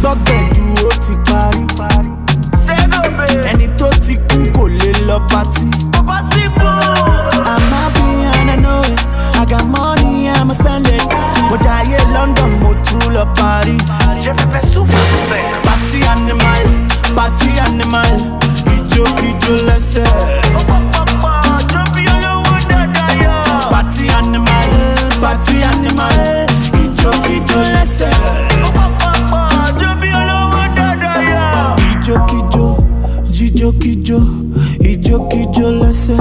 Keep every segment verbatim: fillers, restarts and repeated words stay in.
gbọ́gbẹ̀dù ó ti parí. Ẹni tó ti kú kò lè lọ pátí. I'm happy and I know it. I got money, I'ma spend it. Mo jayé London, mo tún lọ Paris. Party animal, party animal. Ijó kíjó lẹ́sẹ̀. Party animal, party animal. Ijó kíjó lẹ́sẹ̀. Ijó kíjó, jíjó kíjó, ijó kíjó lẹ́sẹ̀.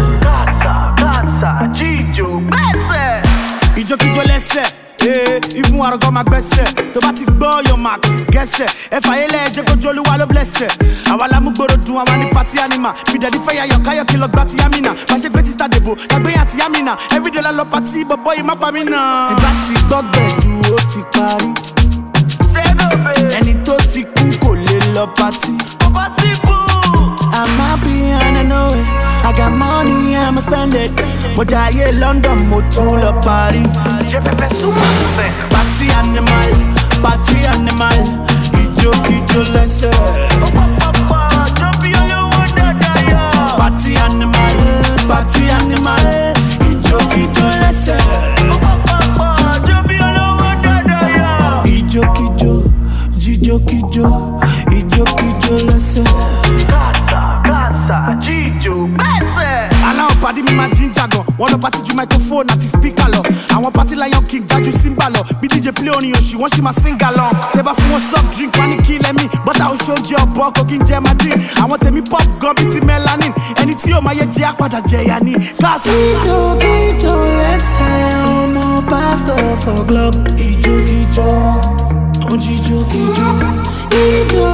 Casa, jíjó, gbẹ́sẹ̀. Ijó kíjó lẹ́sẹ̀. Eh, even Arago ma gbẹ́sẹ̀. Tó bá ti gbọ́ your mark, gẹ́sẹ̀. Ẹ fàyẹ́lẹ̀ jẹ́ kójú Olúwa ló blẹ́sẹ̀. Àwa la mú gbòòrò dùn, àwa ní party animal. Bìdẹ̀dí fẹ́ yayọ̀ káyọ̀ kí lọ gbá ti Yamina. Bá ṣe gbé ti Star Debo, lágbé àti Yamina. Everyday la lọ party, bọ̀bọ̀ yìí má pa mí náà. Tí bá ti gbọ́gbẹ̀dù ó ti parí. Ẹni tó ti kú kò lè lọ party. I'm happy and I know it. I got money, I'ma spend it. Mo jayé London, mo tún lọ Paris. Party animal, party animal. Ijó kíjó lẹ́sẹ̀. Party animal, party animal. Ijó kíjó lẹ́sẹ̀. Ijó kíjó, jíjó kíjó, ijó kíjó lẹ́sẹ̀. Jíjó, gbẹ́sẹ̀. Aláwọ̀ pàdé mi máa jíjà gan. Wọ́n lọ pàtí ju microphone àti speaker lọ. Àwọn pàtí Lion King jájú Simba lọ. Bí D J play orin òṣì, wọ́n ṣì máa sing along. Tẹ́ bá fún wọn soft drink, wọ́n á ní kí lẹ́mí. Bọ́tà oṣù oúnjẹ ọ̀bọ kò kí n jẹ Madrid. Àwọn tèmi pop gan bíi ti melanin. Ẹni tí yóò máa yẹ jẹ́ àpàdà jẹ̀yà ni. Káàsì. Ijó kíjó lẹ́sẹ̀ ọmọ pastor for club. Ijó kíjó, jíjó kíjó. Ijó